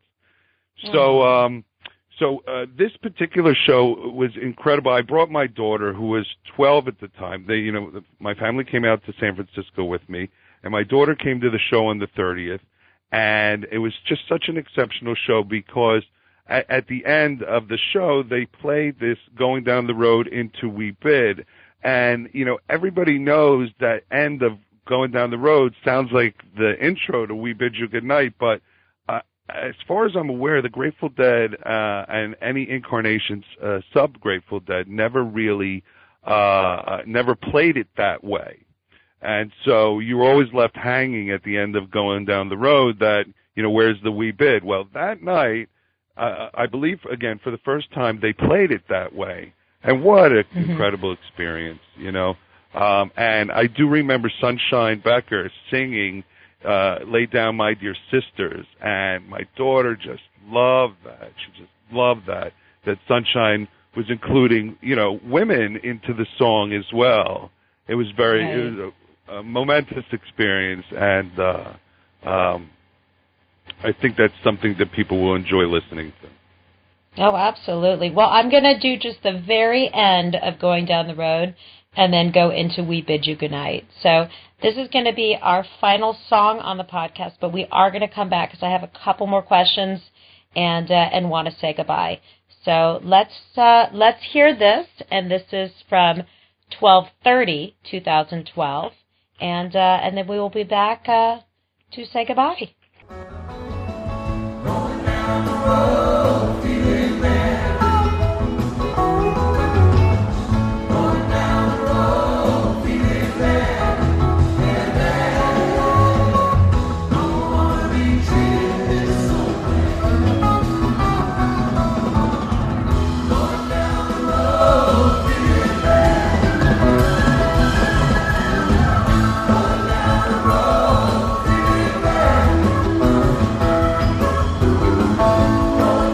So this particular show was incredible. I brought my daughter, who was 12 at the time. My family came out to San Francisco with me, and my daughter came to the show on the 30th, and it was just such an exceptional show because at the end of the show, they played this Going Down the Road into We Bid. And, everybody knows that end of Going Down the Road sounds like the intro to We Bid You Goodnight. But as far as I'm aware, the Grateful Dead and any incarnations sub-Grateful Dead never really never played it that way. And so you were always left hanging at the end of Going Down the Road that, where's the We Bid? Well, that night, I believe, again, for the first time, they played it that way. And what an incredible experience, And I do remember Sunshine Becker singing Lay Down My Dear Sisters, and my daughter just loved that. She just loved that Sunshine was including, women into the song as well. It was it was a momentous experience, and I think that's something that people will enjoy listening to. Oh, absolutely. Well, I'm going to do just the very end of Going Down the Road and then go into We Bid You Goodnight. So this is going to be our final song on the podcast, but we are going to come back because I have a couple more questions and want to say goodbye. So let's hear this, and this is from 12/30/2012, and then we will be back to say goodbye. Going down the road, feeling bad. Going down the road, feeling bad. Feeling bad. Don't wanna be treated so bad. Going down the road, feeling bad. Going down the road, feeling bad. Going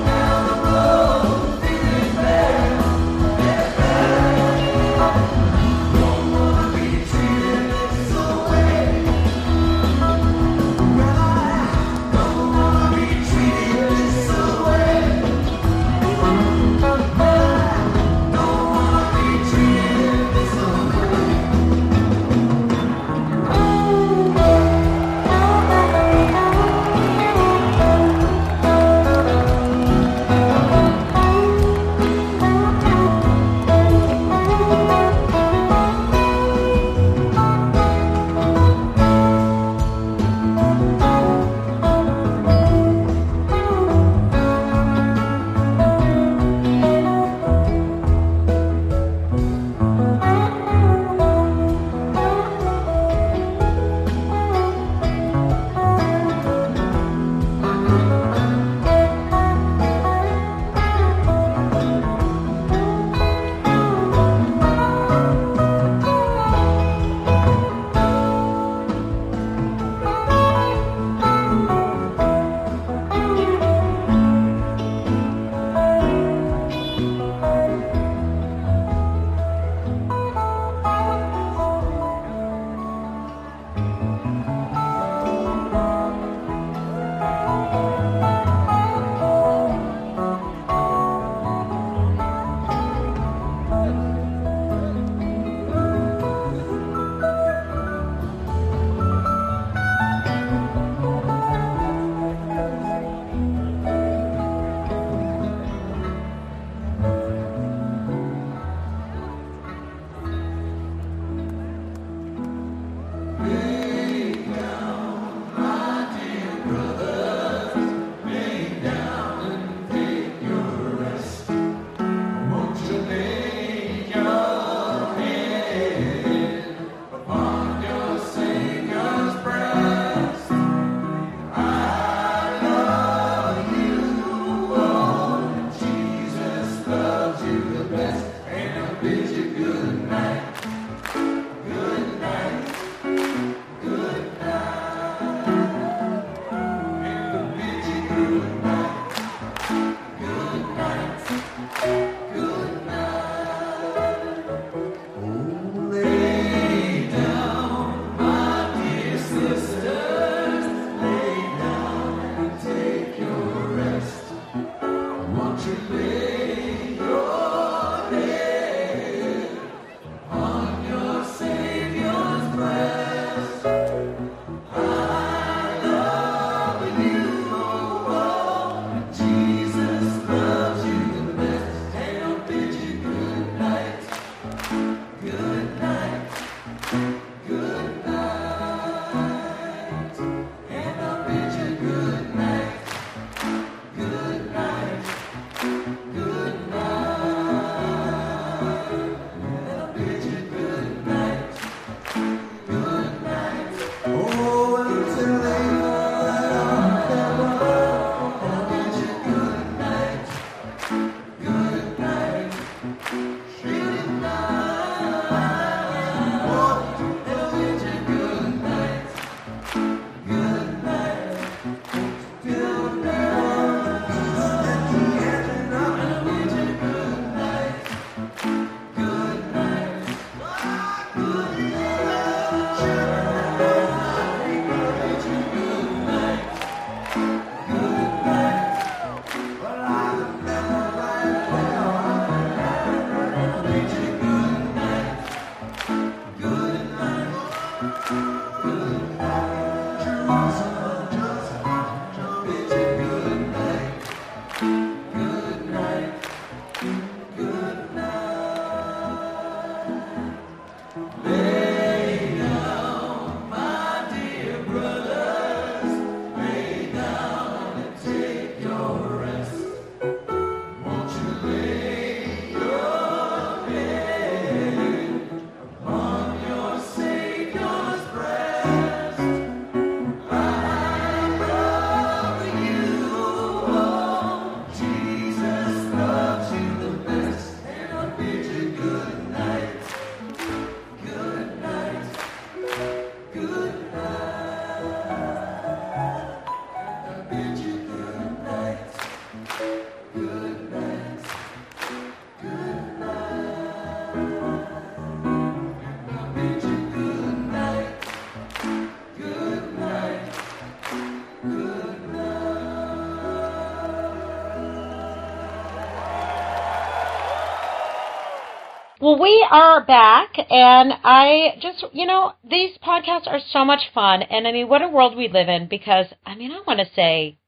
Well, we are back, and I just, these podcasts are so much fun, and I mean, what a world we live in, because, I want to say,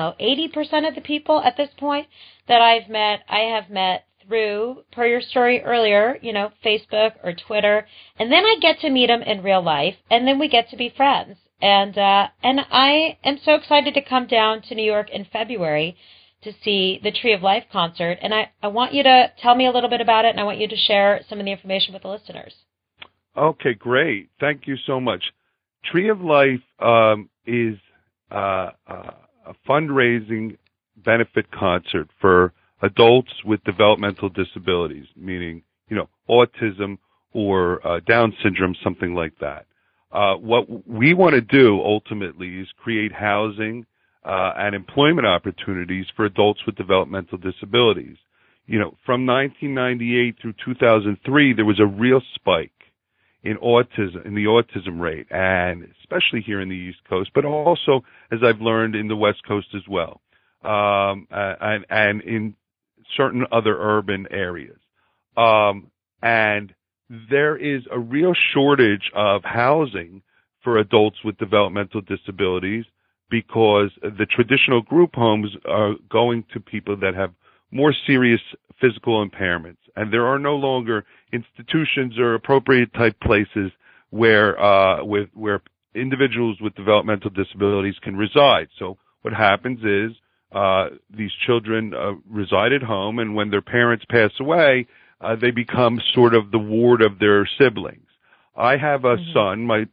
80% of the people at this point that I have met through, per your story earlier, Facebook or Twitter, and then I get to meet them in real life, and then we get to be friends, and I am so excited to come down to New York in February to see the Tree of Life concert, and I want you to tell me a little bit about it, and I want you to share some of the information with the listeners. Okay, great. Thank you so much. Tree of Life is a fundraising benefit concert for adults with developmental disabilities, meaning, autism or Down syndrome, something like that. What we want to do ultimately is create housing and employment opportunities for adults with developmental disabilities. From 1998 through 2003, there was a real spike in the autism rate, and especially here in the East Coast, but also, as I've learned, in the West Coast as well, and in certain other urban areas. And there is a real shortage of housing for adults with developmental disabilities, because the traditional group homes are going to people that have more serious physical impairments, and there are no longer institutions or appropriate type places where individuals with developmental disabilities can reside. So what happens is these children reside at home, and when their parents pass away, they become sort of the ward of their siblings. I have a son, my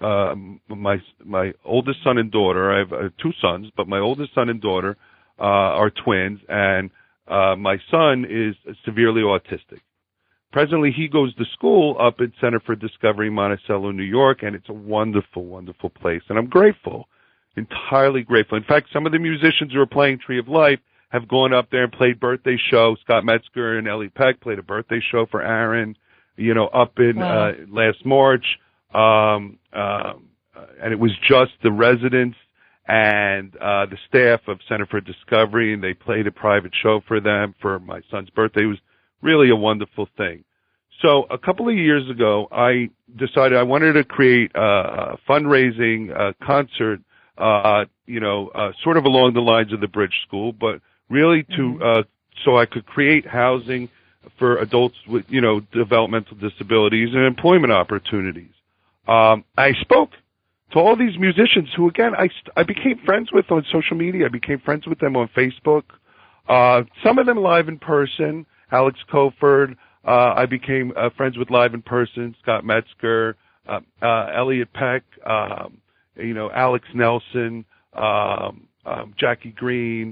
oldest son and daughter. I have two sons, but my oldest son and daughter are twins, and my son is severely autistic. Presently, he goes to school up at Center for Discovery, Monticello, New York, and it's a wonderful, wonderful place, and I'm grateful, entirely grateful. In fact, some of the musicians who are playing Tree of Life have gone up there and played birthday show. Scott Metzger and Ellie Peck played a birthday show for Aaron, up in last March, and it was just the residents and the staff of Center for Discovery, and they played a private show for them for my son's birthday. It was really a wonderful thing. So a couple of years ago, I decided I wanted to create a fundraising concert, sort of along the lines of the Bridge School, but really so I could create housing for adults with, developmental disabilities and employment opportunities. I spoke to all these musicians who, again, I became friends with on social media. I became friends with them on Facebook. Some of them live in person. Alex Coford. I became friends with live in person. Scott Metzger, Elliot Peck, Alex Nelson, Jackie Green,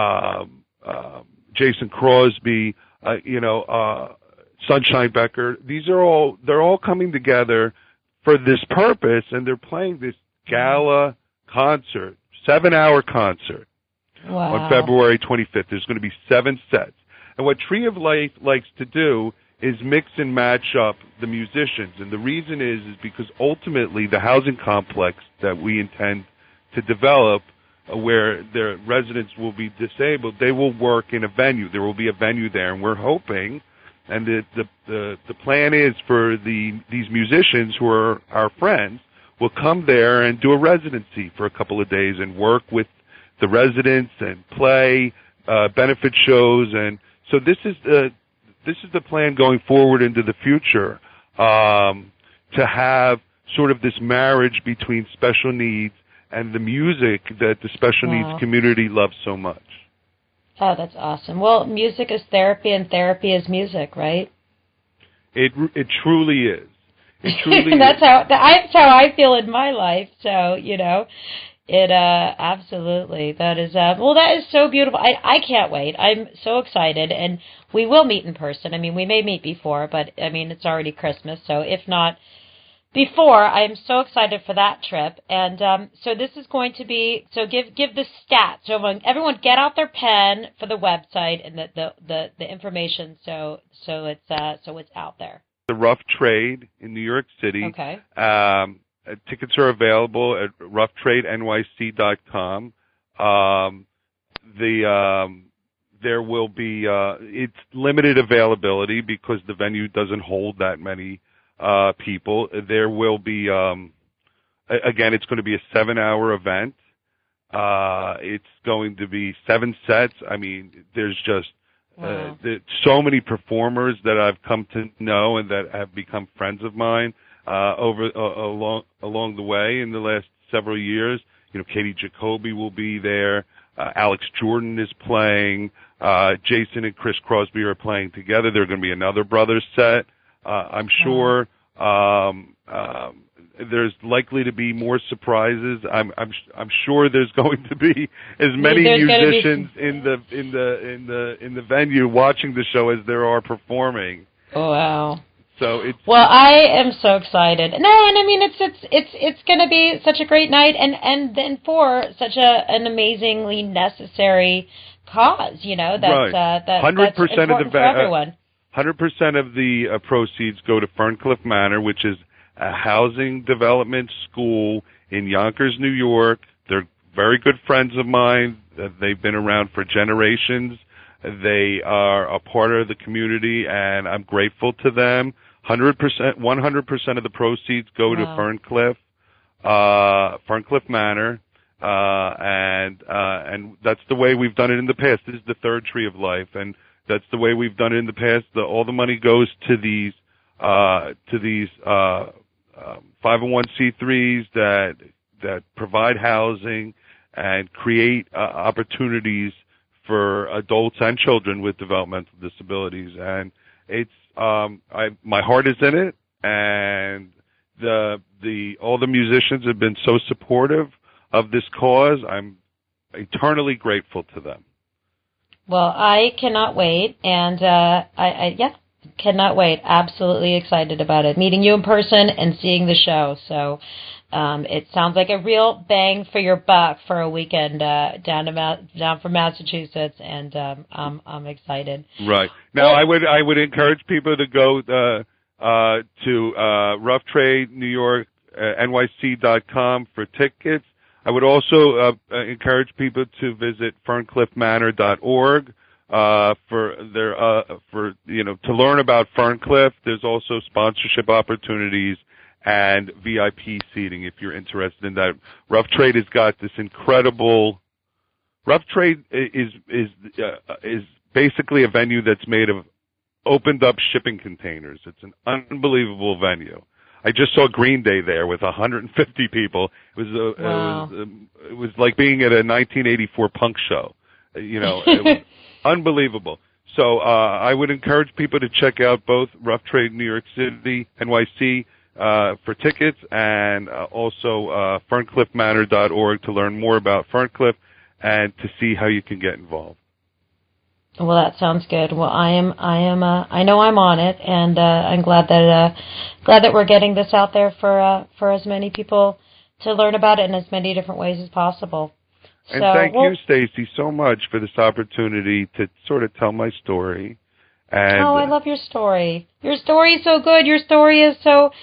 Jason Crosby, Sunshine Becker. They're all coming together for this purpose, and they're playing this gala concert, 7-hour concert on February 25th. There's going to be 7 sets. And what Tree of Life likes to do is mix and match up the musicians. And the reason is because ultimately the housing complex that we intend to develop, where their residents will be disabled, they will work in a venue. There will be a venue there, and we're hoping, and the plan is for these musicians who are our friends will come there and do a residency for a couple of days and work with the residents and play benefit shows. And so this is the plan going forward into the future, to have sort of this marriage between special needs and the music that the special needs community loves so much. Oh, that's awesome. Well, music is therapy, and therapy is music, right? It truly is. It truly that's is. how I feel in my life. So, it absolutely, that is that is so beautiful. I can't wait. I'm so excited, and we will meet in person. I mean, we may meet before, but I mean, it's already Christmas, so if not before, I'm so excited for that trip. And so this is going to be, so give the stats. So everyone get out their pen for the website and the information so it's out there. The Rough Trade in New York City. Okay. Tickets are available at roughtradenyc.com. There will be it's limited availability because the venue doesn't hold that many people. There will be again, it's going to be a 7-hour event. It's going to be 7 sets. I mean, there's just so many performers that I've come to know and that have become friends of mine along the way in the last several years. Katie Jacoby will be there. Alex Jordan is playing. Jason and Chris Crosby are playing together. There's going to be another brothers set. I'm sure there's likely to be more surprises. I'm sure there's going to be as many musicians in the venue watching the show as there are performing. Oh, wow. So well, I am so excited. No, and I mean it's going to be such a great night, and then for such an amazingly necessary cause. That's right. that's 100% important for everyone. 100% of the proceeds go to Ferncliff Manor, which is a housing development school in Yonkers, New York. They're very good friends of mine. They've been around for generations. They are a part of the community, and I'm grateful to them. 100% of the proceeds go to Ferncliff Manor, and that's the way we've done it in the past. This is the third Tree of Life, and that's the way we've done it in the past. All the money goes to these 501c3s that provide housing and create opportunities for adults and children with developmental disabilities. And it's my heart is in it, and all the musicians have been so supportive of this cause. I'm eternally grateful to them. Well, I cannot wait, and I cannot wait. Absolutely excited about it. Meeting you in person and seeing the show. So it sounds like a real bang for your buck for a weekend down from Massachusetts, and I'm excited. Right. Now, I would encourage people to go to Rough Trade New York NYC.com for tickets. I would also encourage people to visit ferncliffmanor.org to learn about Ferncliff. There's also sponsorship opportunities and VIP seating if you're interested in that. Rough Trade has got this incredible. Rough Trade is basically a venue that's made of opened up shipping containers. It's an unbelievable venue. I just saw Green Day there with 150 people. It was like being at a 1984 punk show. It was unbelievable. So I would encourage people to check out both Rough Trade New York City, NYC, for tickets, and also ferncliffmanor.org to learn more about Ferncliff and to see how you can get involved. Well, that sounds good. Well, I know I'm on it, and I'm glad that we're getting this out there for as many people to learn about it in as many different ways as possible. And thank you, Stacy, so much for this opportunity to sort of tell my story. And I love your story. Your story is so good. Your story is such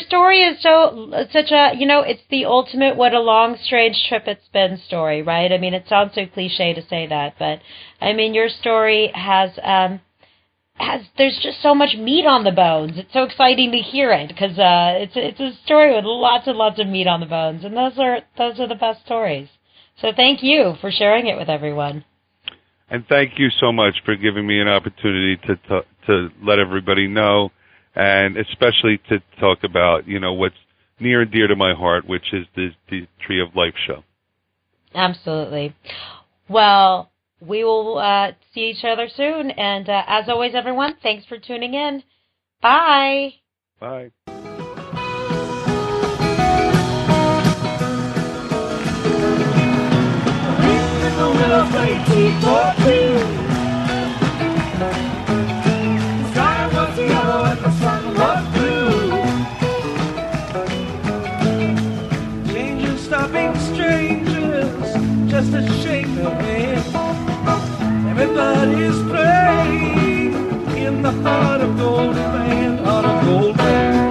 a, it's the ultimate what a long, strange trip it's been story, right? I mean, it sounds so cliche to say that, but I mean, your story has there's just so much meat on the bones. It's so exciting to hear it because it's a story with lots and lots of meat on the bones, and those are the best stories. So thank you for sharing it with everyone. And thank you so much for giving me an opportunity to let everybody know, and especially to talk about, what's near and dear to my heart, which is the Tree of Life show. Absolutely. Well, we will see each other soon. And as always, everyone, thanks for tuning in. Bye. Bye. The sky was yellow and the sun was blue. Changing, stopping strangers, just a shake of hands. Everybody's playing in the heart of Golden Band, heart of Gold Band.